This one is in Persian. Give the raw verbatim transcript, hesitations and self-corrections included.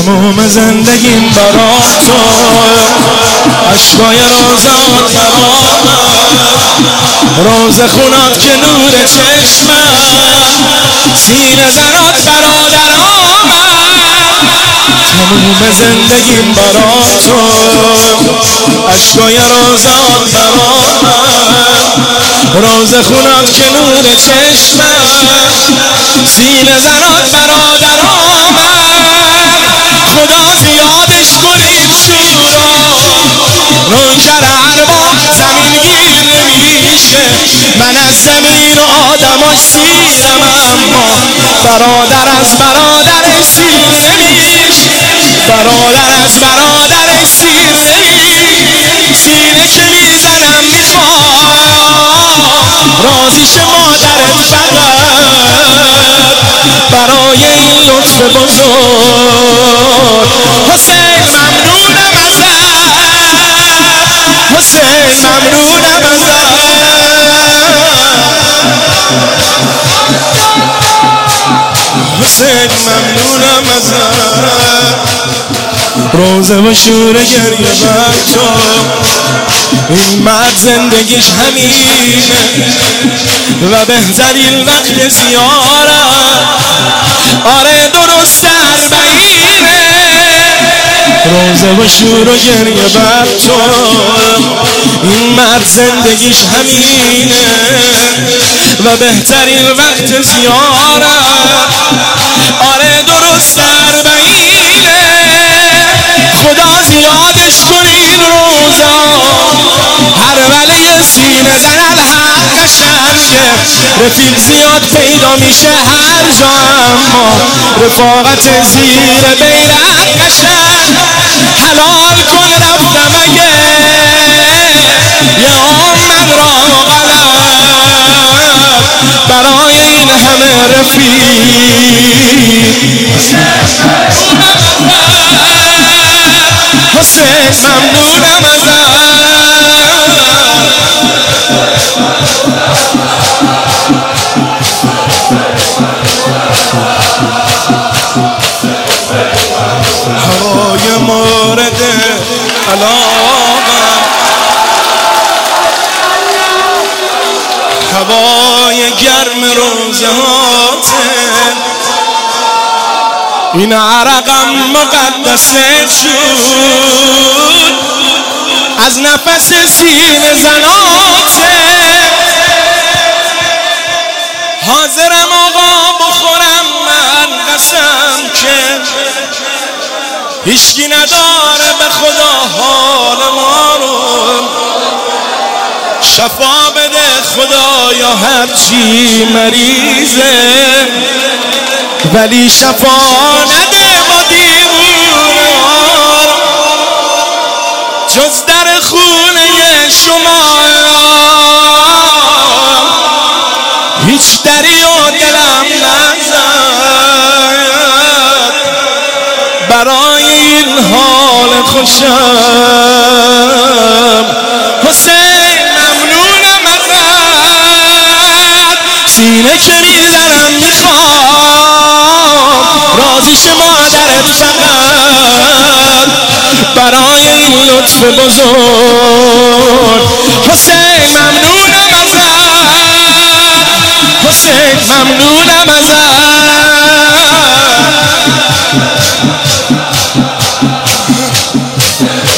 تمام زندگیم برا تو، عشقای روزات برام، روز خونات که نور چشمم، سینه زنات برادرام، تمام زندگیم برا تو، عشقای روزات برام، روز خونات که نور چشمم، سینه زنات برادرام، خدا زیادش کنید شورا، منکر ارواح زمین گیر نمیشه، من از زمین و آدماش سیرم، اما برادر از برادرش سیر نمیشه، برادر از برادرش سیر نمیشه، سینه که میزنم میخوام رازیش مادرت فقط، برای این لطف بزرگ حسین ممنونم ازت، حسین ممنونم ازت، حسین ممنونم ازت، روزه و شور گریه بر تو، این مرد زندگیش همینه و بهترین وقت زیارت، آره درست اربعینه، روزه و شور و گریه بر تو، این مرد زندگیش همینه و بهترین وقت زیارت، آره درست اربعینه، خدا زیادش کنین روزا، هر وله سینه زن الحق قشنگه، رفیق زیاد پیدا میشه هر جا، اما رفاقت زیر بیرق قشنگ، حلال کن رفتم اگه یه عمر را غلط، برای این همه رفیق حسین ممنونم ازت، هوای مورد علاقم، هوای گرم روزهاته، این عرقم مقدست شد از نفس سینه زناته، حاضرم آقا بخورم من قسم که هیچکی نداره به خدا حال ما رو، شفا بده خدایا هرچی مریضه، ولی شفا نده ما دیوونه ها، جز در خونه شما هیچ دری و دلم نزد، برای این حال خوشم حسین ممنونم ازت، سینه که میزنم میخوام رازیش مادرت فقط، برای این لطف بزرگ حسین ممنونم ازت، حسین ممنونم ازت.